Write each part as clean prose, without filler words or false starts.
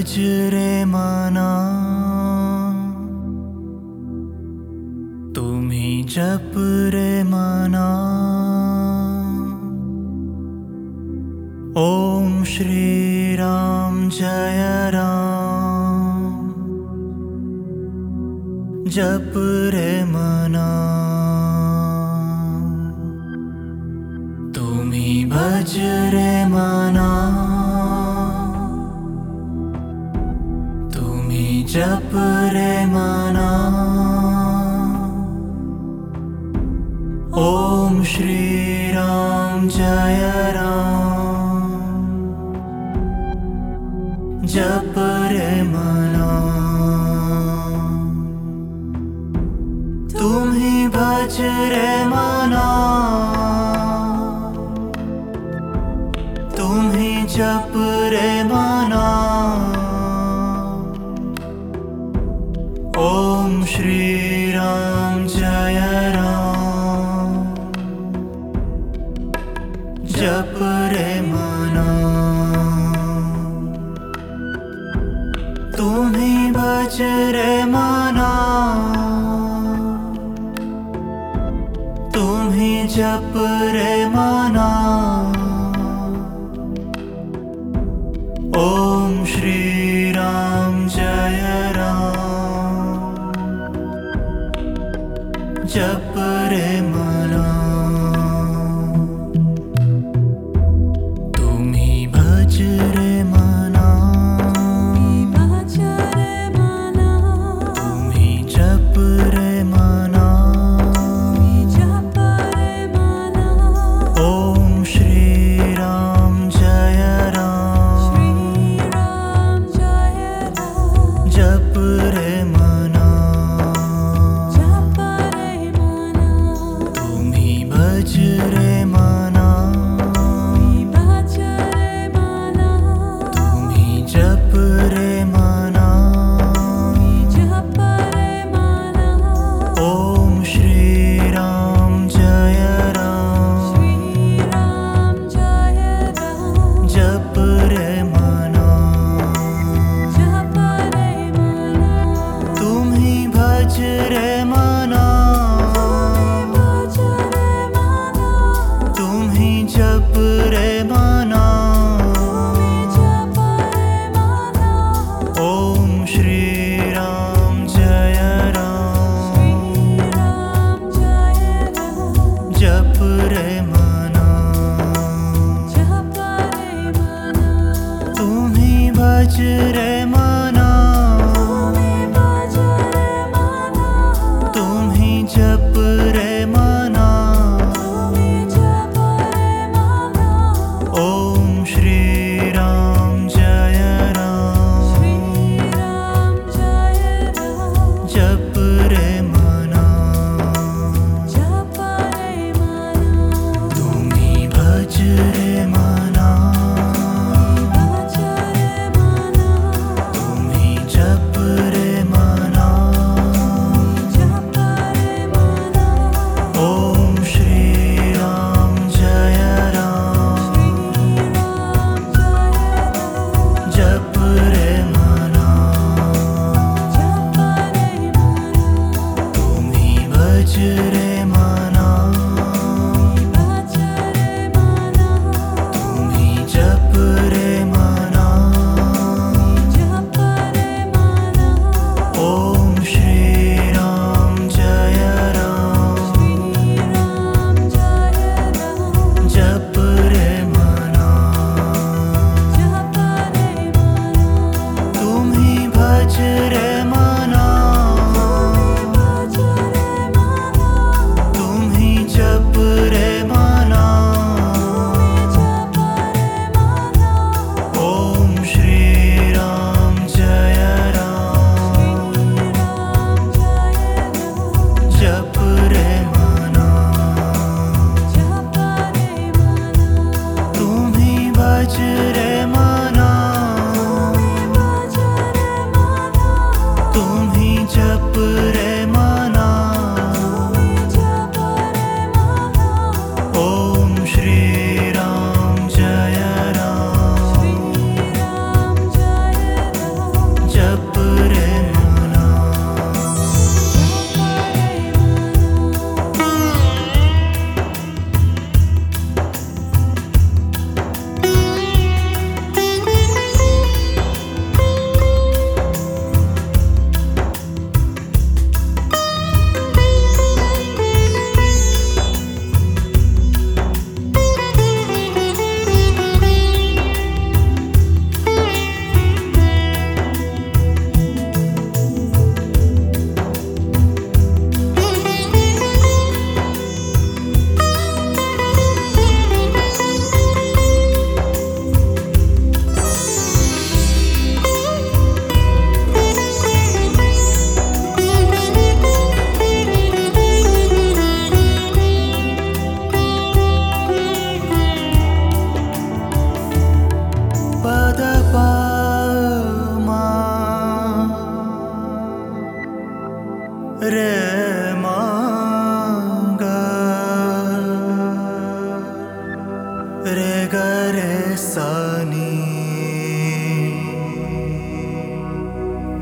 भज रे मना, तुम्ही जप रे मना। ओम श्री राम जय राम, जप रे मना। तुम्ही भज रे मना, तुम्ही जप रे मना। ओम श्री राम जय राम, जप रे मना। तुम्ही भज रे मना, तुम्ही जप रे मना। ओम श्री राम जय राम, जप रे मना। तुम्ही भज रे मना, तुम्ही जप रे मना। ओम श्री राम जय राम, जप रे मना। तुम्ही भज रे मना, तुम्ही जप रे मना। ओम श्री राम जय राम, जप रे मना। तुम्ही भज रे मना, तुम्ही जप रे मना। ओम श्री राम जय राम, जप रे मना।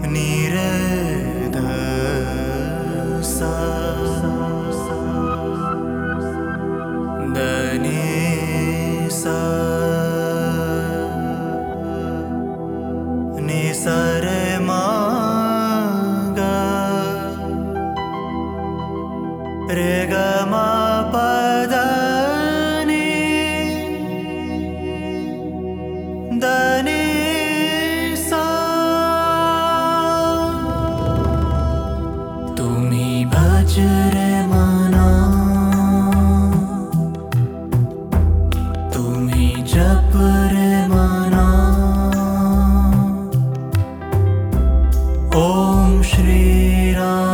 निरे ध सा द नि सा नि सा रे मा गा रे ग मा प द नि द नि सा तुम्ही भज रे मना तुम्ही जप रे मना ओम श्री राम